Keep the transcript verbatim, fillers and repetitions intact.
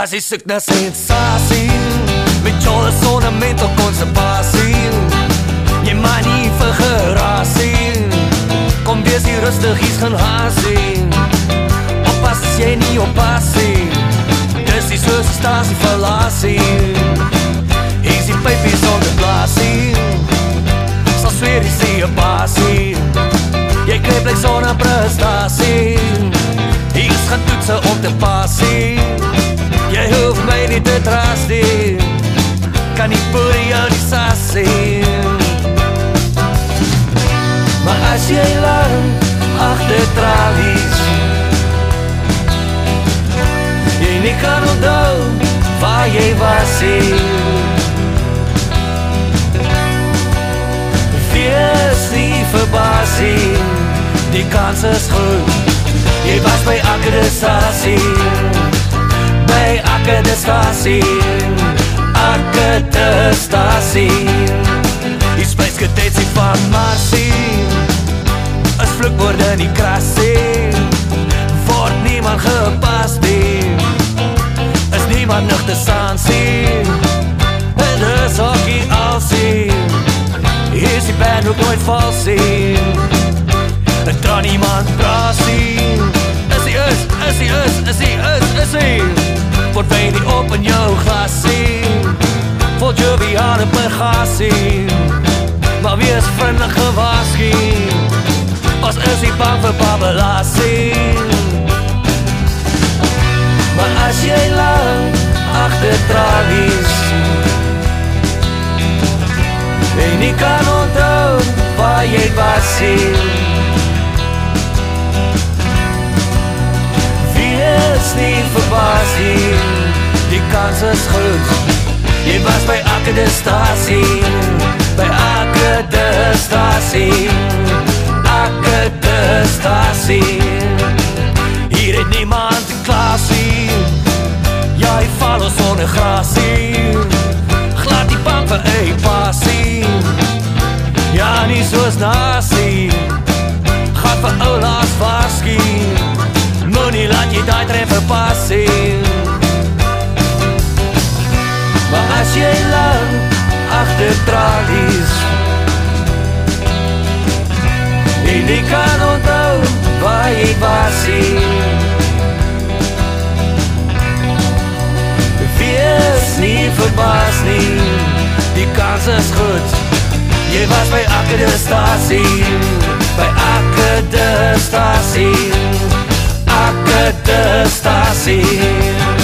As jy soek na sensasie, met jou sonnement of konstipasie, jy maar nie vir gerasie, kom wees hier rustig, hier's geen haasie, oppas as jy nie oppassie, dis die soos die stasie verlasie, hier's die pypie sonder blaasie, sal sweer die see een passie, jy kry blik sonder prestasie, hier's gaan toetse om te passie, jy hoef my nie te traas nie, kan nie voor jou nie sassie. Maar as jy lang achter tralies, jy nie kan onthou waar jy was nie, wees nie verbaas nie, die kans is goed, jy was by akkreditasie, by akkreditasie, akkreditasie, die spijsketensie van Marsie, is vloekwoorde nie krasie, word niemand gepas nie, is niemand nuchter sansie, en is hockey alsie, hier is die band ook nooit valsie, en dra niemand brasie, is die is, is die is, is die is, is die, word wijn nie op in jou glasie, voel joviale pergasie, maar wees vriendelijk gewaarskie, ons is nie bang vir babelasie. Maar as jy lang achter tralies, jy nie kan onthou waar jy was nie, wees nie verbaas nie, die kans is goed, jy was by akkreditasie, by akkreditasie, akkreditasie, hier het niemand in klasie, jy val ons sonder grasie, glad die bang vir een passie, ja nie soos nasie, gaat vir oulaas waarskie, moet nie laat jy die trein verpassie. Maar as jy lang achter tralies, jy nie kan onthou waar jy was nie, wees nie verbaas nie, die kans is goed, jy was by akkreditasie, by akkreditasie, akkreditasie.